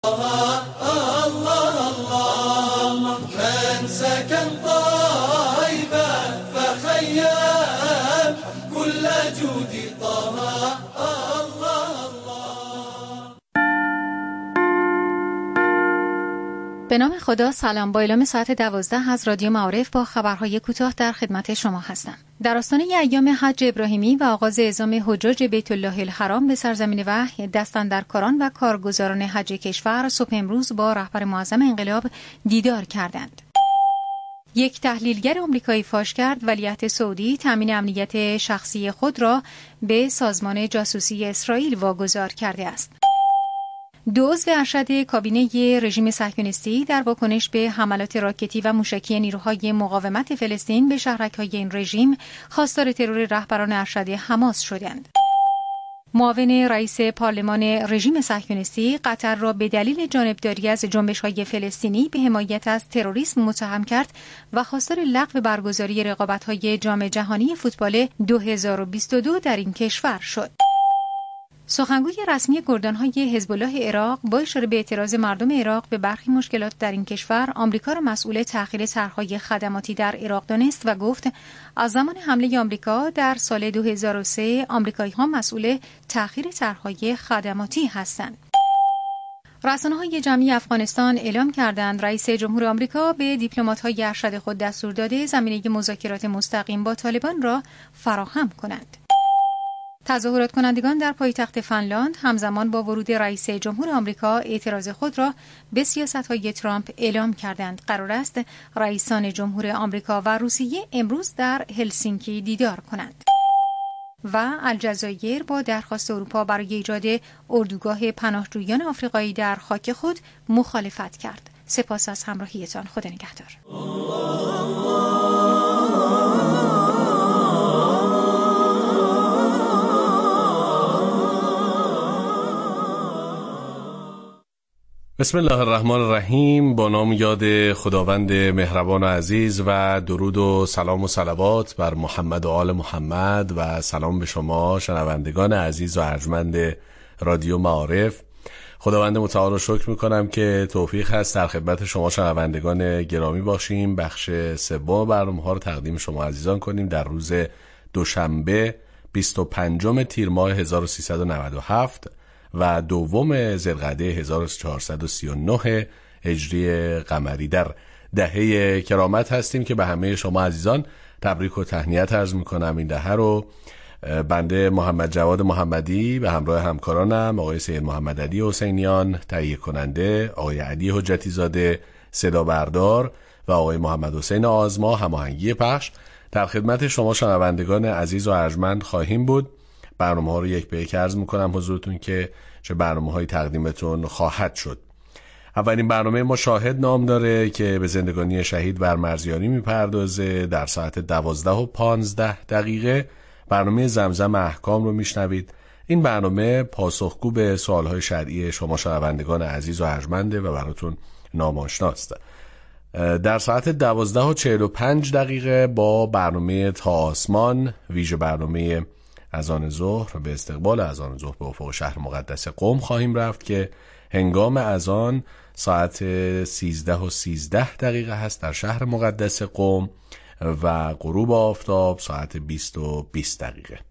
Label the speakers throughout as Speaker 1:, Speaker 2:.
Speaker 1: الله الله من سكن طيبة فخيم كل جودي طه الله الله.
Speaker 2: به نام خدا. سلام. با اعلام ساعت 12 از رادیو معارف با خبرهای کوتاه در خدمت شما هستم. در آستانه ایام حج ابراهیمی و آغاز اعزام حجاج بیت الله الحرام به سرزمین وحی، دستاندرکاران و کارگزاران حج کشور صبح امروز با رهبر معظم انقلاب دیدار کردند. یک تحلیلگر آمریکایی فاش کرد ولیعهد سعودی تامین امنیت شخصی خود را به سازمان جاسوسی اسرائیل واگذار کرده است. دو عضو ارشد کابینه رژیم صهیونیستی در واکنش به حملات راکتی و موشکی نیروهای مقاومت فلسطین به شهرک‌های این رژیم خواستار ترور رهبران ارشد حماس شدند. معاون رئیس پارلمان رژیم صهیونیستی قطر را به دلیل جانبداری از جنبش‌های فلسطینی به حمایت از تروریسم متهم کرد و خواستار لغو برگزاری رقابت‌های جام جهانی فوتبال 2022 در این کشور شد. سخنگوی رسمی گردانهای حزب الله عراق با اشاره به اعتراض مردم عراق به برخی مشکلات در این کشور، آمریکا را مسئول تأخیر طرح‌های خدماتی در عراق دانست و گفت از زمان حمله آمریکا در سال 2003 آمریکایی‌ها مسئول تأخیر طرح‌های خدماتی هستند. رسانه‌های جمعی افغانستان اعلام کردند رئیس جمهور آمریکا به دیپلمات‌های ارشد خود دستور داده زمینه مذاکرات مستقیم با طالبان را فراهم کنند. تظاهرات کنندگان در پایتخت فنلاند همزمان با ورود رئیس جمهور آمریکا اعتراض خود را به سیاست‌های ترامپ اعلام کردند. قرار است رئیسان جمهور آمریکا و روسیه امروز در هلسینکی دیدار کنند. و الجزایر با درخواست اروپا برای ایجاد اردوگاه پناهجویان آفریقایی در خاک خود مخالفت کرد. سپاس از همراهیتان. خدا نگهدار.
Speaker 3: بسم الله الرحمن الرحیم. با نام یاد خداوند مهربان و عزیز و درود و سلام و صلوات بر محمد و آل محمد و سلام به شما شنوندگان عزیز و ارجمند رادیو معارف. خداوند متعال رو شکر میکنم که توفیق هست در خدمت شما شنوندگان گرامی باشیم. بخش سوم برنامه‌ها رو تقدیم شما عزیزان کنیم در روز دوشنبه 25 تیر ماه 1397 و دوم ذوالقعده 1439 هجری قمری. در دهه کرامت هستیم که به همه شما عزیزان تبریک و تهنیت عرض میکنم. این دهه رو بنده محمد جواد محمدی به همراه همکارانم آقای سید محمد علی حسینیان تهیه کننده، آقای علی حجتی زاده صدا بردار و آقای محمد حسین آزما هماهنگی پخش در خدمت شما شنوندگان عزیز و ارجمند خواهیم بود. برنامه ها رو یک به یک عرض میکنم حضورتون که چه برنامه هایی تقدیمتون خواهد شد. اولین برنامه ما شاهد نام داره که به زندگانی شهید ورمرزیانی میپردازه. در ساعت 12:15 برنامه زمزم احکام رو میشنوید. این برنامه پاسخگو به سوالهای شرعی شما شنوندگان عزیز و ارجمنده و براتون ناماشناست. در ساعت 12:45 با برنامه تا آسمان، ویژه برنامه اذان ظهر به استقبال اذان ظهر به افق شهر مقدس قم خواهیم رفت که هنگام اذان ساعت 13:13 هست در شهر مقدس قم و غروب آفتاب ساعت 20:20.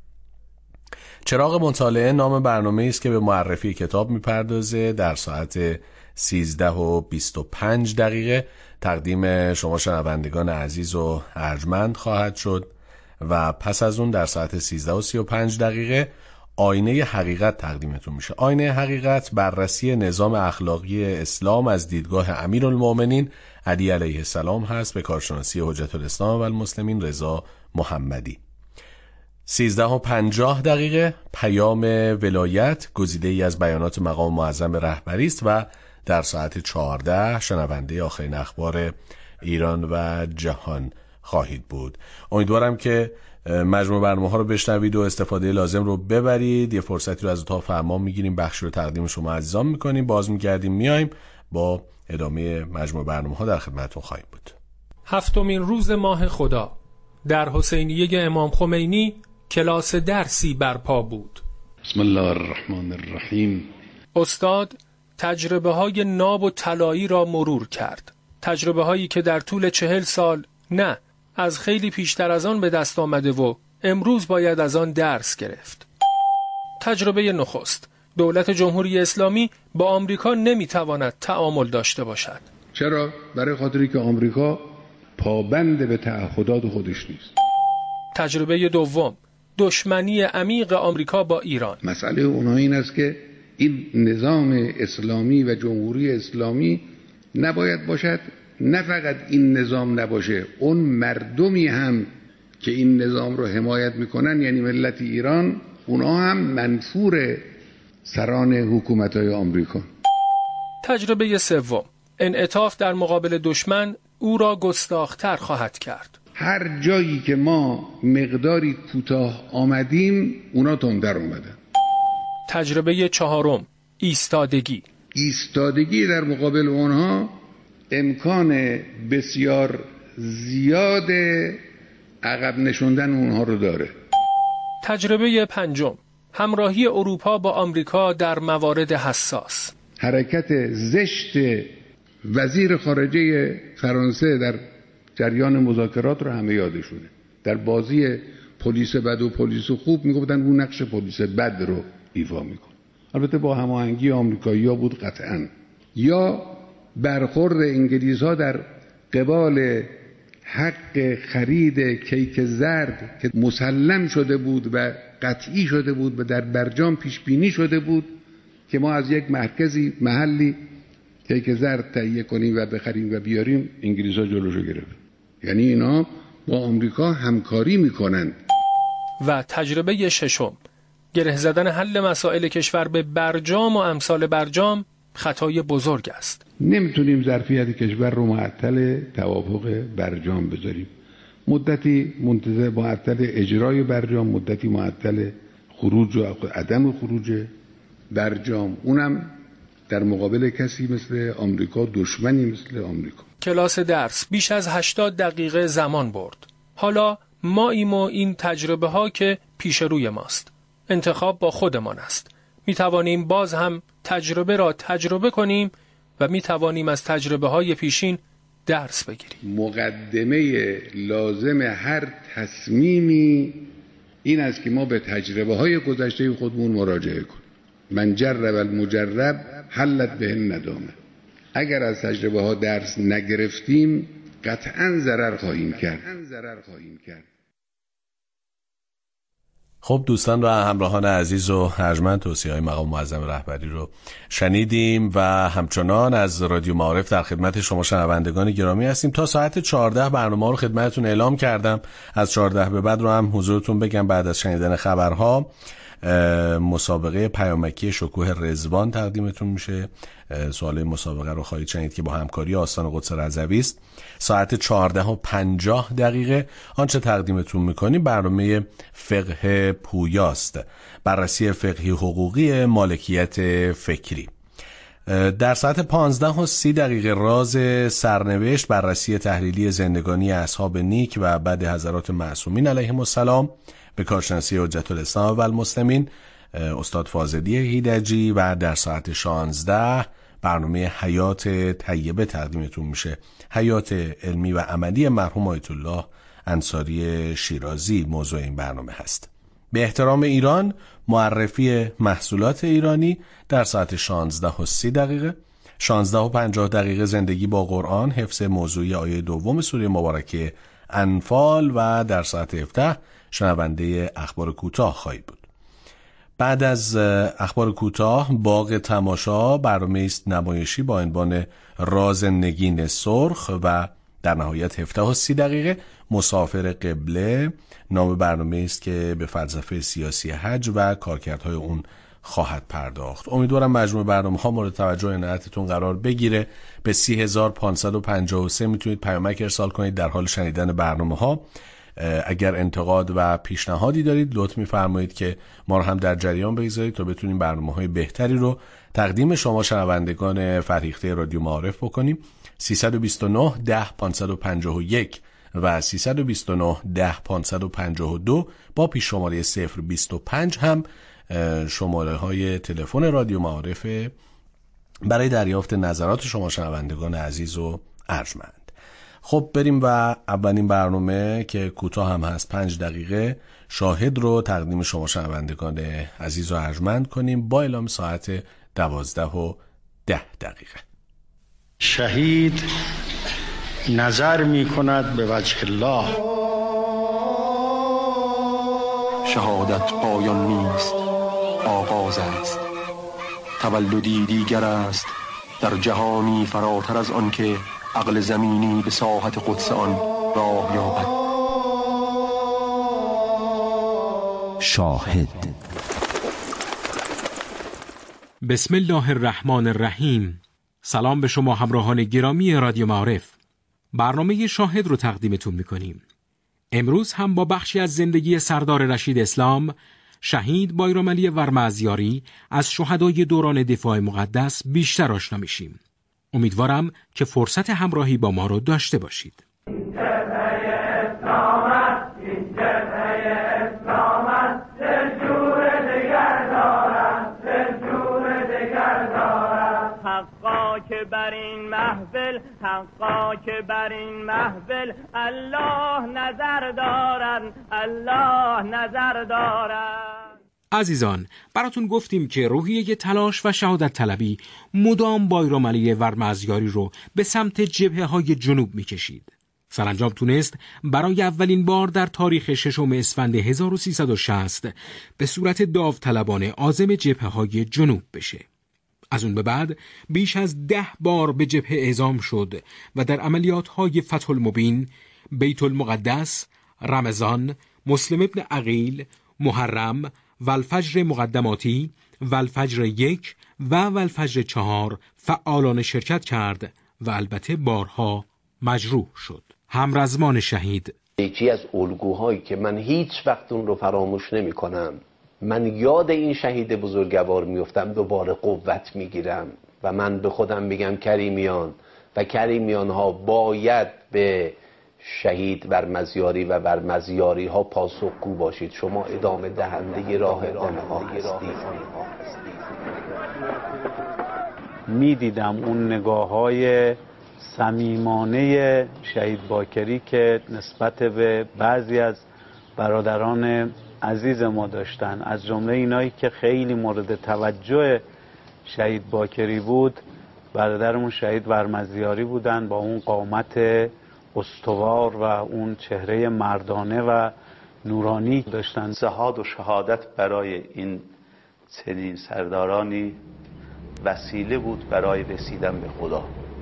Speaker 3: چراغ مطالعه نام برنامه است که به معرفی کتاب میپردازه. در ساعت 13:25 تقدیم شما شنوندگان عزیز و ارجمند خواهد شد و پس از اون در ساعت 13:35 آینه حقیقت تقدیمتون میشه. آینه حقیقت بررسی نظام اخلاقی اسلام از دیدگاه امیرالمومنین علی علیه السلام هست به کارشناسی حجت الاسلام و المسلمین رضا محمدی. 13:50 پیام ولایت گزیده ای از بیانات مقام معظم رهبری است و در ساعت 14 شنونده آخرین اخبار ایران و جهان خواهید بود. امیدوارم که مجموع برنامه ها رو بشنوید و استفاده لازم رو ببرید. یه فرصتی رو از اتاق فرمان میگیریم، بخش رو تقدیم شما عزیزان میکنیم، باز میگردیم میایم با ادامه مجموع برنامه ها در خدمتتون خواهیم بود.
Speaker 4: هفتمین روز ماه خدا در حسینیه امام خمینی کلاس درسی برپا بود.
Speaker 5: بسم الله الرحمن الرحیم.
Speaker 4: استاد تجربه های ناب و طلایی را مرور کرد. تجربه هایی که در طول 40 سال نه، از خیلی پیشتر از آن به دست آمده و امروز باید از آن درس گرفت. تجربه نخست: دولت جمهوری اسلامی با آمریکا نمیتواند تعامل داشته باشد.
Speaker 5: چرا؟ برای خاطری که آمریکا پابند به تعهدات خودش نیست.
Speaker 4: تجربه دوم: دشمنی عمیق آمریکا با ایران.
Speaker 5: مسئله اونها این است که این نظام اسلامی و جمهوری اسلامی نباید باشد. نه فقط این نظام نباشه، اون مردمی هم که این نظام رو حمایت میکنن، یعنی ملت ایران، اونا هم منفور سران حکومت‌های آمریکا.
Speaker 4: تجربه سوم: انعطاف در مقابل دشمن او را گستاخ‌تر خواهد کرد.
Speaker 5: هر جایی که ما مقداری کوتاه آمدیم، اونا تندر اومدن.
Speaker 4: تجربه چهارم: ایستادگی.
Speaker 5: ایستادگی در مقابل اونها امکان بسیار زیاد عقب نشوندن اونها رو داره.
Speaker 4: تجربه پنجم: همراهی اروپا با آمریکا در موارد حساس.
Speaker 5: حرکت زشت وزیر خارجه فرانسه در جریان مذاکرات رو همه یادشونه. در بازی پلیس بد و پلیس خوب میگفتن اون نقش پلیس بد رو ایفا میکنه. البته با هماهنگی آمریکایی‌ها بود قطعاً. یا برخورد انگلیس‌ها در قبال حق خرید کیک زرد که مسلم شده بود و قطعی شده بود و در برجام پیش بینی شده بود که ما از یک مرکزی محلی کیک زرد تهیه کنیم و بخریم و بیاریم، انگلیس‌ها جلوشو گرفت. یعنی اینا با آمریکا همکاری میکنن.
Speaker 4: و تجربه ششم: گره زدن حل مسائل کشور به برجام و امثال برجام خطای بزرگ است.
Speaker 5: نمیتونیم ظرفیت کشور رو معطل توافق برجام بذاریم. مدتی منتظر معطل اجرای برجام، مدتی معطل خروج و عدم خروج برجام، اونم در مقابل کسی مثل آمریکا، دشمنی مثل آمریکا.
Speaker 4: کلاس درس بیش از 80 دقیقه زمان برد. حالا ماییم و این تجربه ها که پیش روی ماست. انتخاب با خودمان است. می توانیم باز هم تجربه را تجربه کنیم و می توانیم از تجربه های پیشین درس بگیریم.
Speaker 5: مقدمه لازم هر تصمیمی این است که ما به تجربه های گذشته خودمون مراجعه کنیم. من جرب المجرب حلت به الندامه. اگر از تجربه ها درس نگرفتیم قطعاً ضرر خواهیم کرد.
Speaker 3: خب دوستان و همراهان عزیز و ارجمند، توصیه‌های مقام معظم رهبری رو شنیدیم و همچنان از رادیو معارف در خدمت شما شنوندگان گرامی هستیم. تا ساعت 14 برنامه رو خدمتتون اعلام کردم. از 14 به بعد رو هم حضورتون بگم بعد از شنیدن خبرها مسابقه پیامکی شکوه رضوان تقدیمتون میشه. سوال مسابقه رو خواهید شنید که با همکاری آستان قدس رضوی است. ساعت 14:50 آنچه تقدیمتون میکنیم برنامه فقه پویاست، بررسی فقهی حقوقی مالکیت فکری. در ساعت 15:30 راز سرنوشت، بررسی تحلیلی زندگانی اصحاب نیک و بعد حضرات معصومین علیهم السلام به کارشناسی حجت الاسلام و المسلمین استاد فاضلی هیدجی. و در ساعت 16 برنامه حیات طیبه تقدیمتون میشه. حیات علمی و عملی مرحوم آیت الله انصاری شیرازی موضوع این برنامه هست. به احترام ایران، معرفی محصولات ایرانی در ساعت 16:30. 16:50 زندگی با قرآن، حفظ موضوعی آیه دوم سوره مبارکه انفال. و در ساعت 17 شنونده اخبار کوتاه خواهید بود. بعد از اخبار کوتاه باغ تماشا، برنامه است نمایشی با عنوان راز نگین سرخ. و در نهایت 17:30 مسافر قبله، نام برنامه است که به فلسفه سیاسی حج و کارکردهای اون خواهد پرداخت. امیدوارم مجموع برنامه ها مورد توجه و عنایتتون قرار بگیره. به 30553 میتونید پیامک ارسال کنید در حال شنیدن برنامه ها. اگر انتقاد و پیشنهادی دارید لطف می‌فرمایید که ما رو هم در جریان بگذارید تا بتونیم برنامه‌های بهتری رو تقدیم شما شنوندگان فرهیخته رادیو معارف بکنیم. 329 10 551 و 329 10 552 با پیش شماره 025 هم شماره های تلفن رادیو معارف برای دریافت نظرات شما شنوندگان عزیز و ارجمند. خب بریم و اولین برنامه که کوتاه هم هست 5 دقیقه شاهد رو تقدیم شما شنوندگان عزیز و ارجمند کنیم با اعلام ساعت 12:10.
Speaker 6: شهید نظر می کند به وجه الله.
Speaker 7: شهادت پایان نیست، آغاز است. تولدی دیگر است در جهانی فراتر از آن که عقل زمینی به ساحت قدس آن راه یابد.
Speaker 8: شاهد.
Speaker 9: بسم الله الرحمن الرحیم. سلام به شما همراهان گرامی رادیو معارف. برنامه شاهد رو تقدیمتون میکنیم. امروز هم با بخشی از زندگی سردار رشید اسلام، شهید بایرامعلی ورمزیاری از شهدای دوران دفاع مقدس بیشتر آشنا میشیم. امیدوارم که فرصت همراهی با ما رو داشته باشید.
Speaker 10: که بر این محفل، حقا که بر این محفل الله نظر دارد، الله نظر دارد.
Speaker 9: عزیزان، براتون گفتیم که روحیه تلاش و شهادت طلبی مدام بایرامعلی ورمزیاری رو به سمت جبهه‌های جنوب می‌کشید. سرانجام تونست برای اولین بار در تاریخ 6 اسفند 1360 به صورت داوطلبانه عازم جبهه‌های جنوب بشه. از اون به بعد بیش از 10 بار به جبهه اعزام شد و در عملیات‌های فتح المبین، بیت المقدس، رمضان، مسلم ابن عقیل، محرم، والفجر مقدماتی، والفجر 1 و والفجر 4 فعالانه شرکت کرد و البته بارها مجروح شد. همرزمان شهید.
Speaker 11: یکی از الگوهایی که من هیچ وقت اون رو فراموش نمی کنم، من یاد این شهید بزرگوار میفتم، دوباره قوت میگیرم و من به خودم میگم کریمیان و کریمیان ها باید به شهید ورمزیاری و ورمزیاری ها پاسخگو باشید. شما ادامه دهنده راه آنها هستید.
Speaker 12: میدیدم اون نگاه های صمیمانه شهید باکری که نسبت به بعضی از برادران عزیز ما داشتن، از جمله اینایی که خیلی مورد توجه شهید باکری بود برادرمون شهید ورمزیاری بودن، با اون قامت استوار و اون چهره مردانه و نورانی داشتن.
Speaker 13: زهاد و شهادت برای این چنین سردارانی وسیله بود برای رسیدن به خدا.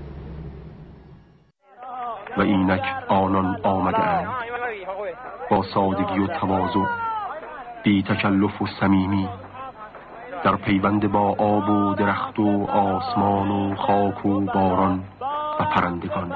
Speaker 7: و اینک آنان آمده اند با سادگی و تواضع، بی تکلف و صمیمی، در پیوند با آب و درخت و آسمان و خاک و باران و پرندگان.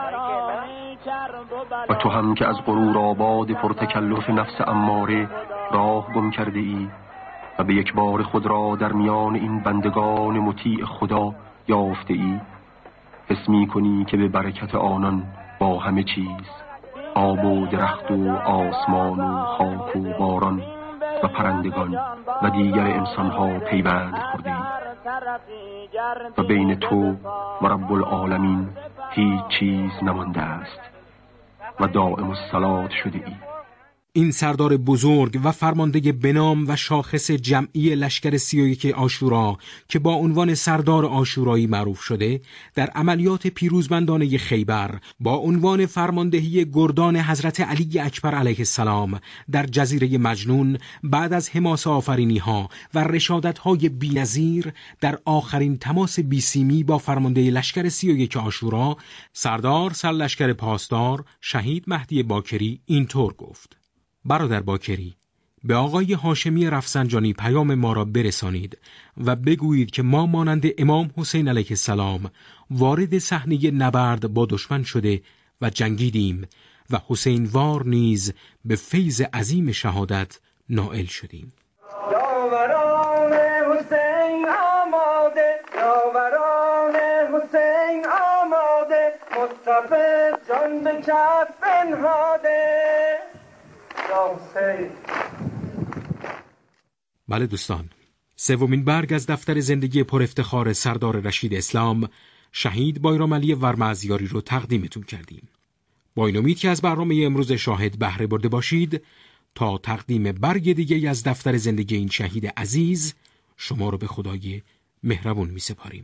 Speaker 7: و تو هم که از غرور آباد پرتکلف نفس اماره راه گم کرده ای و به یک بار خود را در میان این بندگان مطیع خدا یافته ای، حس می کنی که به برکت آنان با همه چیز، آب و درخت و آسمان و خاک و باران و پرندگان و دیگر انسانها پیوند خورده ای و بین تو و رب العالمین هیچ چیز نمانده است و دائم الصلات شده ای.
Speaker 9: این سردار بزرگ و فرمانده بنام و شاخص جمعی لشکر 31 عاشورا که با عنوان سردار عاشورایی معروف شده، در عملیات پیروزمندانه خیبر با عنوان فرماندهی گردان حضرت علی اکبر علیه السلام در جزیره مجنون بعد از حماسه آفرینی‌ها و رشادت‌های بی‌نظیر در آخرین تماس بیسیمی با فرمانده لشکر 31 عاشورا، سردار سرلشکر پاسدار شهید مهدی باکری اینطور گفت: برادر باکری، به آقای هاشمی رفسنجانی پیام ما را برسانید و بگویید که ما مانند امام حسین علیه السلام وارد صحنه نبرد با دشمن شده و جنگیدیم و حسین وار نیز به فیض عظیم شهادت نائل شدیم.
Speaker 10: یاوران حسین آماده، یاوران حسین آماده، مصطفی جان به کف بنهاده.
Speaker 9: بله دوستان، سومین برگ از دفتر زندگی پر افتخار سردار رشید اسلام شهید بایرامعلی ورمزیاری رو تقدیمتون کردیم. با این امید که از برنامه امروز شاهد بهره برده باشید، تا تقدیم برگ دیگه از دفتر زندگی این شهید عزیز شما رو به خدای مهربون می سپاریم.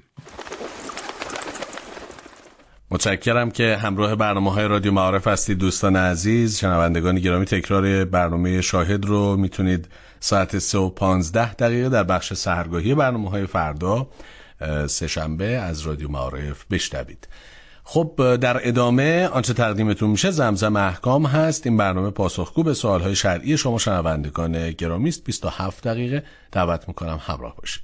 Speaker 3: متشکرم که همراه برنامه‌های رادیو معارف هستید دوستان عزیز. شنوندگان گرامی، تکرار برنامه شاهد رو میتونید ساعت 3:15 در بخش سحرگاهی برنامه‌های فردا سه‌شنبه از رادیو معارف بشنوید. خب در ادامه آنچه تقدیمتون میشه زمزم احکام هست. این برنامه پاسخگو به سوالهای شرعی شما شنوندگان گرامی است. 27 دقیقه دعوت میکنم همراه باشید.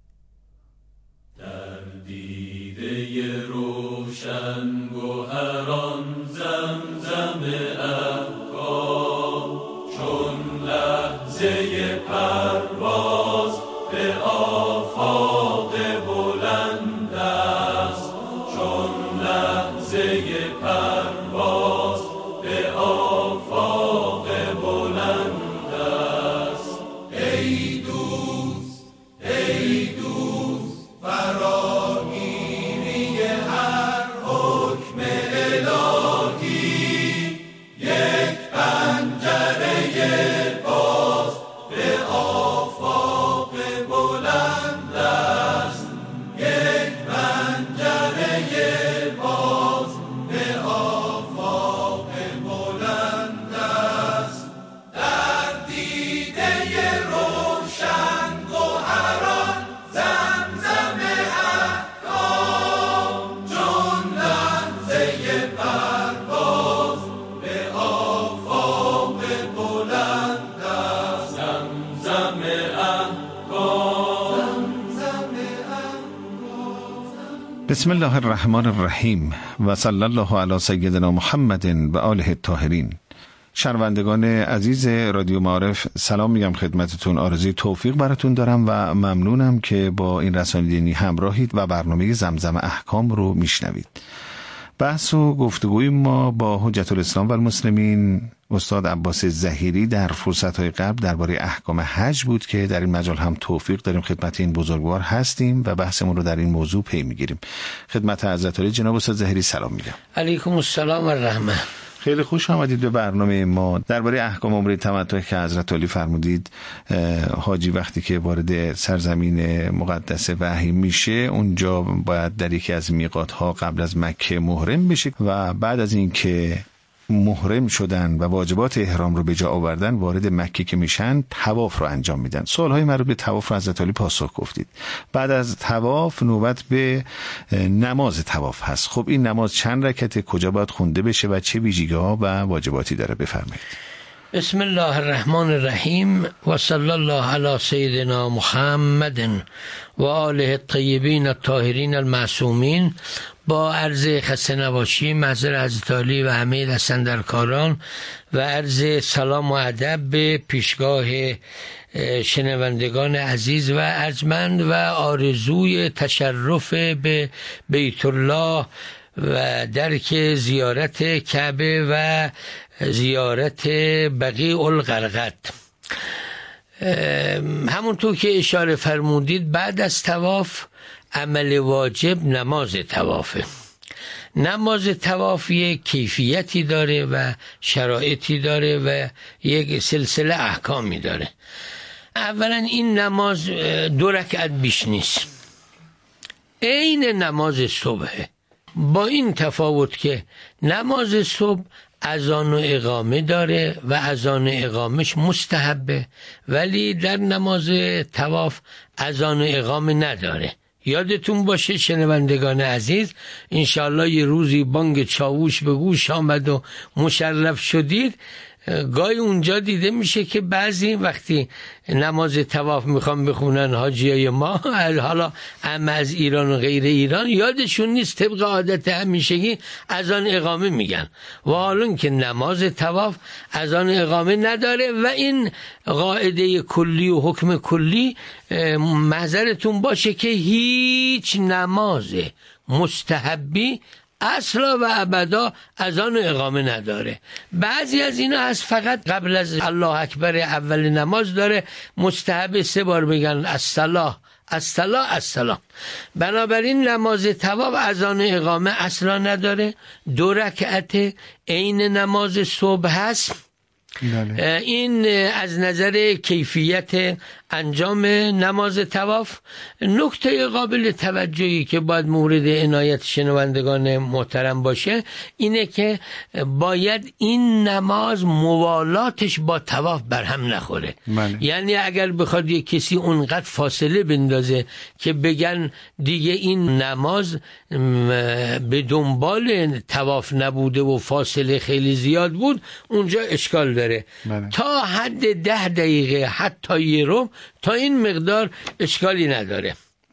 Speaker 1: در دیده روشن گوهران زمزم احکام، چون لحظه پرواز به آفاق بلند است، چون لحظه پرواز به آفاق بلند است. ای دوست ای دوست فراگیری هر حکم الهی، یک پنجره باز به آفاق بلند است، یک پنجره باز به آفاق بلند است. در دیده روشن گوهران زمزم احکام، چون لحظه پرواز به آفاق بلند است. زمزم احکام، زمزم احکام.
Speaker 8: بسم الله الرحمن الرحیم و صلی الله علی سیدنا محمد و آله الطاهرین. شنوندگان عزیز رادیو معارف سلام میگم خدمتتون. آرزوی توفیق براتون دارم و ممنونم که با این رسانه دینی همراهید و برنامه زمزم احکام رو میشنوید. بحث و گفتگوی ما با حجت الاسلام و المسلمین استاد عباس ظهیری در فرصت‌های قبل درباره احکام حج بود که در این مجال هم توفیق داریم خدمت این بزرگوار هستیم و بحثمون رو در این موضوع پی میگیریم. خدمت حضرت علی جناب استاد ظهیری سلام میگم.
Speaker 14: علیکم السلام و رحمت.
Speaker 8: خیلی خوش آمدید به برنامه ما. درباره احکام عمره تمتع که حضرت علی فرمودید حاجی وقتی که وارد سرزمین مقدس وحی میشه اونجا باید در یکی از میقات‌ها قبل از مکه محرم بشه و بعد از این که محرم شدن و واجبات احرام رو به جا آوردن وارد مکه که میشن طواف رو انجام میدن. سوالهای مربوط به طواف رو حضرت علی پاسخ گفتید. بعد از طواف نوبت به نماز طواف هست. خب این نماز چند رکعته، کجا باید خونده بشه و چه ویژگی‌ها و واجباتی داره؟ بفرمایید.
Speaker 14: بسم الله الرحمن الرحیم و صلی الله علی سیدنا محمد و آله الطیبین الطاهرین المعصومین. با عرض خسته نباشی محضر حضرت علی و همه دستاندرکاران و عرض سلام و ادب به پیشگاه شنوندگان عزیز و ارجمند و آرزوی تشرف به بیت الله و درک زیارت کعبه و زیارت بقیع الغرقد. همونطور که اشاره فرمودید بعد از طواف عمل واجب نماز طوافه. نماز طواف یک کیفیتی داره و شرایطی داره و یک سلسله احکامی داره. اولا این نماز 2 رکعت بیش نیست، عین نماز صبحه، با این تفاوت که نماز صبح اذان و اقامه داره و اذان و اقامش مستحبه، ولی در نماز طواف اذان و اقامه نداره. یادتون باشه شنوندگان عزیز، انشاءالله یه روزی بانگ چاووش به گوش آمد و مشرف شدید، گاهی اونجا دیده میشه که بعضی وقتی نماز طواف میخوان بخونن حاجیای ما، حالا اما از ایران و غیر ایران، یادشون نیست طبق عادت همیشگی اذان اقامه میگن و حالا که نماز طواف اذان اقامه نداره و این قاعده کلی و حکم کلی محضرتون باشه که هیچ نماز مستحبی اصلا و ابدا اذان و اقامه نداره. بعضی از اینا هست فقط قبل از الله اکبر اول نماز داره مستحب 3 بار بگن الصلاه الصلاه الصلاه. بنابراین نماز طواف اذان و اقامه اصلا نداره، 2 رکعت عین نماز صبح هست. این از نظر کیفیت انجام نماز طواف. نکته قابل توجهی که باید مورد عنایت شنوندگان محترم باشه اینه که باید این نماز موالاتش با طواف برهم نخوره. یعنی اگر بخواد یک کسی اونقدر فاصله بندازه که بگن دیگه این نماز به دنبال طواف نبوده و فاصله خیلی زیاد بود، اونجا اشکال داره. تا حد 10 دقیقه حتی یه رو، تا این مقدار اشکالی نداره.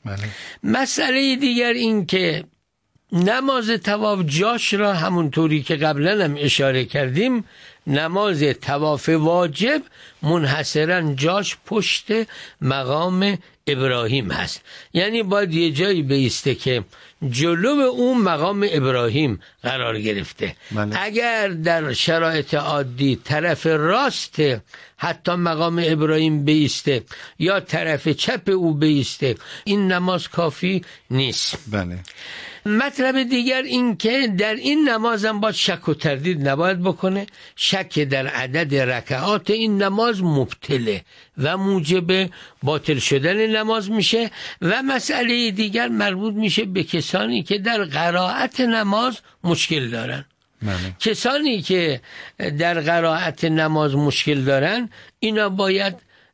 Speaker 14: مسئله دیگر این که نماز طواف جاش را همونطوری که قبلا هم اشاره کردیم، نماز طواف واجب منحصرا جاش پشت مقام ابراهیم هست. یعنی باید یه جایی بیسته که جلو اون مقام ابراهیم قرار گرفته. اگر در شرایط عادی طرف راست حتی مقام ابراهیم بیسته یا طرف چپ او بیسته، این نماز کافی نیست. مطلب دیگر این که در این نمازم باید شک و تردید نباید بکنه. شک در عدد رکعات این نماز مبتله و موجب باطل شدن نماز میشه. و مسئله دیگر مربوط میشه به کسانی که در قرائت نماز مشکل دارن. کسانی که در قرائت نماز مشکل دارن اینا باید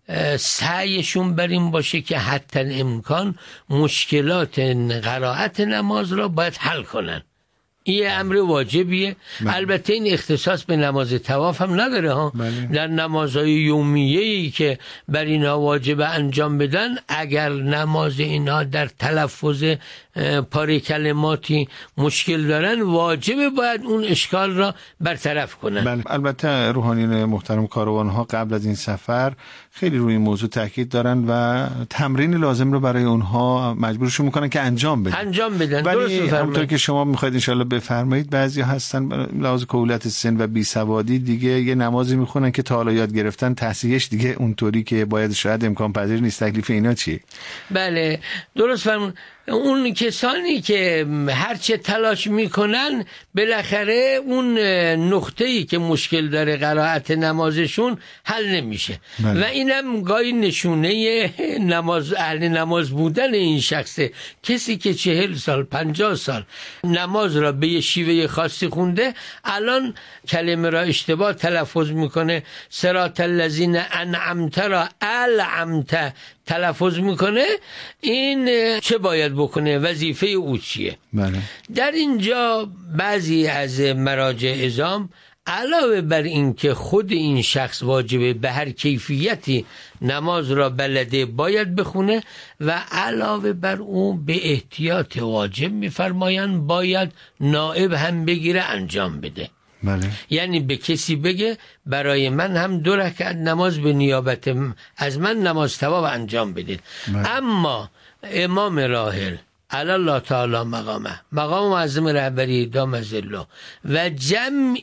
Speaker 14: سعیشون بر این باشه که حتی امکان مشکلات قرائت نماز را باید حل کنن. این امر واجبیه. البته این اختصاص به نماز طواف هم نداره ها. در نمازهای یومیه‌ای که بر اینها واجب انجام بدن، اگر نماز اینها در تلفظ پاره کلماتی مشکل دارن، واجب باید اون اشکال را برطرف کنن.
Speaker 8: البته روحانیون محترم کاروان ها قبل از این سفر خیلی روی این موضوع تاکید دارن و تمرین لازم رو برای اونها مجبورشون میکنن که انجام بدن. ولی همونطور که شما میخواید انشالله بفرمایید، بعضی هستن لحاظ کهولت سن و بیسوادی دیگه یه نمازی میخونن که تا حالا یاد گرفتن تصحیحش دیگه اونطوری که باید شاید امکان پذیر نیست. تکلیف اینا چیه؟
Speaker 14: بله درست فرمون. اون کسانی که هرچه تلاش میکنن بالاخره اون نقطه‌ای که مشکل داره قرائت نمازشون حل نمیشه. و اینم گاهی نشونه نماز اهل نماز بودن این شخصه. کسی که 40 سال 50 سال نماز را به یه شیوه خاصی خونده، الان کلمه را اشتباه تلفظ میکنه، صراط الذین انعمت را العمت تلفظ میکنه، این چه باید بکنه؟ وظیفه او چیه؟ در اینجا بعضی از مراجع عظام علاوه بر این که خود این شخص واجبه به هر کیفیتی نماز را بلده باید بخونه، و علاوه بر اون به احتیاط واجب میفرمایند باید نائب هم بگیره انجام بده. یعنی به کسی بگه برای من هم 2 رکعت نماز به نیابت از من نماز طواف انجام بدید. اما امام راحل علی الله تعالی مقام معظم رهبری دام ظله و جمع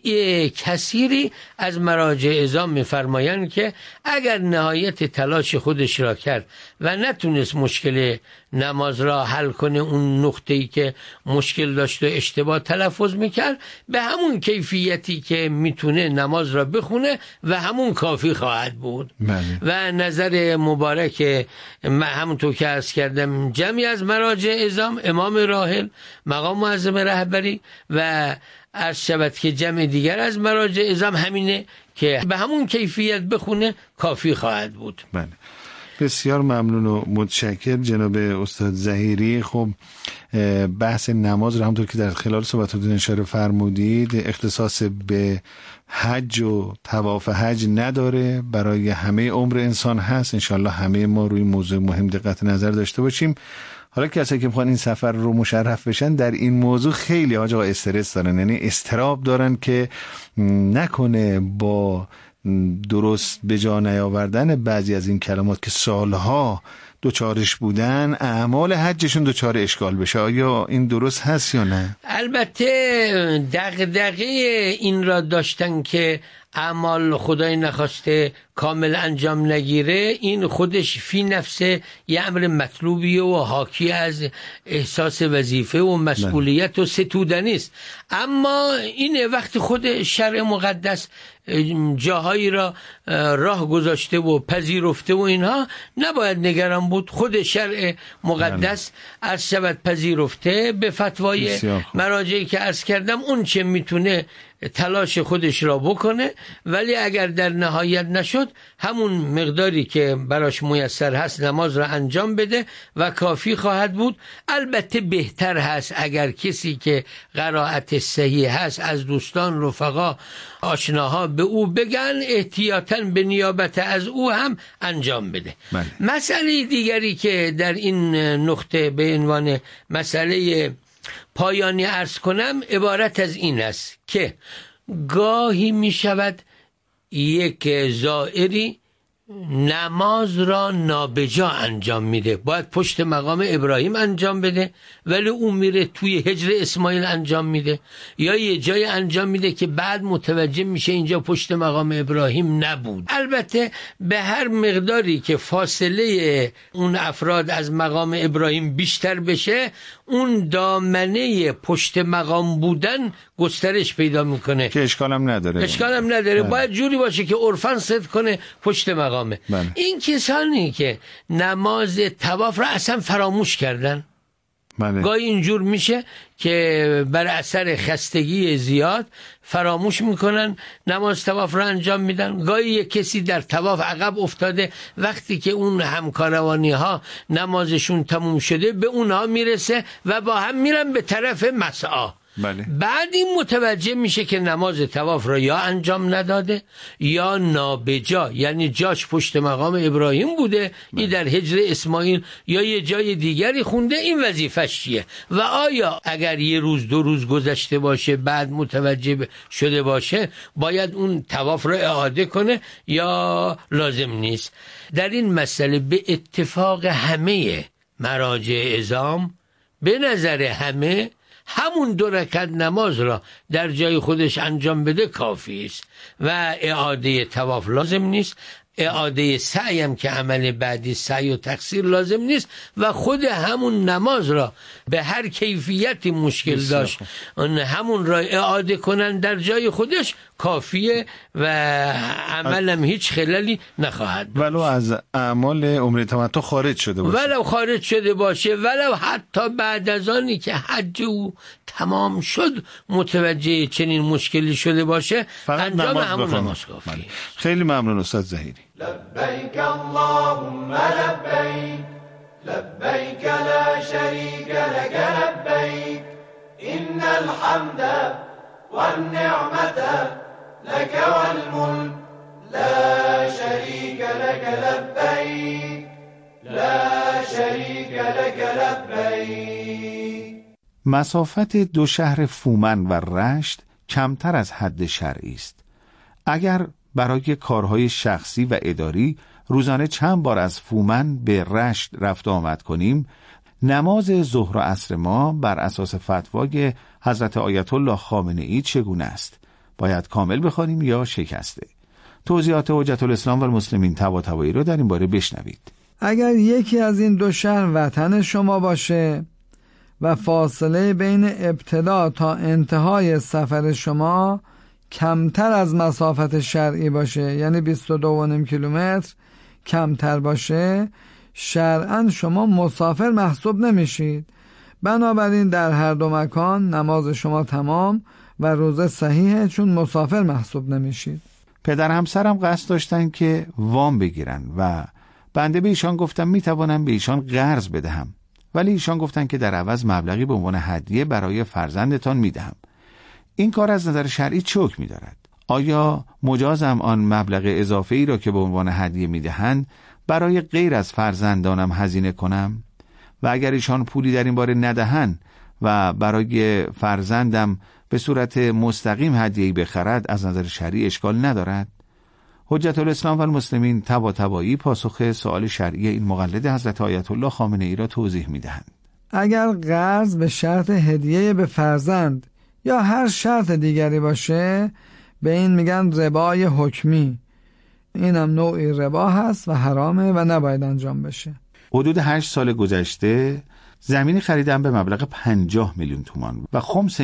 Speaker 14: کثیری از مراجع عظام می‌فرمایند که اگر نهایت تلاش خودش را کرد و نتونست مشکل نماز را حل کنه، اون نقطه‌ای که مشکل داشت و اشتباه تلفظ میکرد، به همون کیفیتی که میتونه نماز را بخونه و همون کافی خواهد بود. و نظر مبارک همونطور که عرض کردم جمعی از مراجع عظام، امام راحل مقام معظم رهبری و عرض شود که جمع دیگر از مراجع عظام همینه که به همون کیفیت بخونه کافی خواهد بود.
Speaker 8: بسیار ممنون و متشکر جناب استاد ظهیری. خب بحث نماز رو همونطور که در خلال صحبتاتون اشاره فرمودید اختصاص به حج و طواف حج نداره، برای همه عمر انسان هست. انشالله همه ما روی موضوع مهم دقت نظر داشته باشیم. حالا کسایی که میخوان این سفر رو مشرف بشن در این موضوع خیلی آقا استرس دارن، یعنی استراب دارن که نکنه با درست به جا نیاوردن بعضی از این کلمات که سالها دوچارش بودن، اعمال حجشون دوچار اشکال بشه. آیا این درست هست یا نه؟
Speaker 14: البته دغدغه این را داشتن که اعمال خدای نخواسته کامل انجام نگیره، این خودش فی نفسه یه امر مطلوبیه و حاکی از احساس وظیفه و مسئولیت و ستودنی است. اما این وقتی خود شرع مقدس جاهایی را راه گذاشته و پذیرفته و اینها، نباید نگران بود. خود شرع مقدس از شود پذیرفته به فتوای مراجعی که عرض کردم، اون چه میتونه تلاش خودش را بکنه، ولی اگر در نهایت نشد همون مقداری که براش میسر هست نماز را انجام بده و کافی خواهد بود. البته بهتر هست اگر کسی که قرائت صحیح هست از دوستان، رفقا، آشناها به او بگن، احتیاطاً به نیابت از او هم انجام بده. مسئله دیگری که در این نقطه به عنوان مسئله پایانی عرض کنم عبارت از این است که گاهی می شود یک زائری نماز را نابجا انجام میده، باید پشت مقام ابراهیم انجام بده ولی اون میره توی حجر اسماعیل انجام میده، یا یه جای انجام میده که بعد متوجه میشه اینجا پشت مقام ابراهیم نبود. البته به هر مقداری که فاصله اون افراد از مقام ابراهیم بیشتر بشه، اون دامنه پشت مقام بودن گسترش پیدا میکنه
Speaker 8: که اشکالم نداره.
Speaker 14: باید جوری باشه که عرفاً صدق کنه پشت مقامه. این کسانی که نماز طواف را اصلا فراموش کردن، گاهی اینجور میشه که بر اثر خستگی زیاد فراموش میکنن نماز طواف را انجام میدن. گاهی یک کسی در طواف عقب افتاده، وقتی که اون همکاروانی ها نمازشون تموم شده به اونها میرسه و با هم میرن به طرف مسعی. بعد این متوجه میشه که نماز طواف را یا انجام نداده یا نابجا، یعنی جاش پشت مقام ابراهیم بوده، این در حجر اسماعیل یا یه جای دیگری خونده، این وظیفش چیه؟ و آیا اگر یه روز دو روز گذشته باشه بعد متوجه شده باشه باید اون طواف را اعاده کنه یا لازم نیست؟ در این مسئله به اتفاق همه مراجع عظام، به نظر همه، همون 2 رکعت نماز را در جای خودش انجام بده کافی است و اعاده طواف لازم نیست. اعاده سعی هم که عمل بعدی سعی و تقصیر لازم نیست و خود همون نماز را به هر کیفیتی مشکل داشت همون را اعاده کنن در جای خودش کافیه و عملم هیچ خلالی نخواهد
Speaker 8: داشت. ولو از اعمال عمره تمتع خارج شده باشه، ولو حتی بعد از آنی که حج او تمام شد متوجه چنین مشکلی شده باشه، انجام همون نماز کافیه. خیلی ممنون استاد ظهیری.
Speaker 1: لبیک اللهم لبیک لبیک لا شریک لک لبیک ان الحمد والنعمت لك والملك لا شریک لك لبیک لا شریک لك لبیک.
Speaker 8: مسافت 2 شهر فومن و رشت کمتر از حد شرعی است. اگر برای کارهای شخصی و اداری روزانه چند بار از فومن به رشت رفت آمد کنیم، نماز ظهر و عصر ما بر اساس فتوای حضرت آیت الله خامنه ای چگونه است؟ باید کامل بخوانیم یا شکسته؟ توضیحات حجت الاسلام و المسلمین طباطبایی رو در این باره بشنوید.
Speaker 15: اگر یکی از این 2 شهر وطن شما باشه و فاصله بین ابتدا تا انتهای سفر شما کمتر از مسافت شرعی باشه، یعنی 22.5 کیلومتر کمتر باشه، شرعاً شما مسافر محسوب نمیشید. بنابراین در هر 2 مکان نماز شما تمام و روزه صحیحه، چون مسافر محسوب نمیشید.
Speaker 8: پدر همسرم قصد داشتن که وام بگیرن و بنده به ایشان گفتم میتوانم به ایشان قرض بدهم، ولی ایشان گفتن که در عوض مبلغی به عنوان هدیه برای فرزندتان میدهم. این کار از نظر شرعی چه حکمی دارد؟ آیا مجازم آن مبلغ اضافه ای را که به عنوان هدیه میدهند برای غیر از فرزندانم هزینه کنم؟ و اگر ایشان پولی در این باره ندهند و برای فرزندم به صورت مستقیم هدیه‌ای بخرد، از نظر شرعی اشکال ندارد؟ حجت الاسلام و المسلمین طباطبایی پاسخ سوال شرعی این مقلد حضرت آیت الله خامنه ای را توضیح می‌دهند. اگر
Speaker 15: قرض به شرط هدیه به فرزند یا هر شرط دیگری باشه به این میگن ربای حکمی. اینم نوعی ربا هست و حرامه و نباید انجام بشه.
Speaker 8: حدود 8 سال گذشته زمینی خریدم به مبلغ 50 میلیون تومان و خمس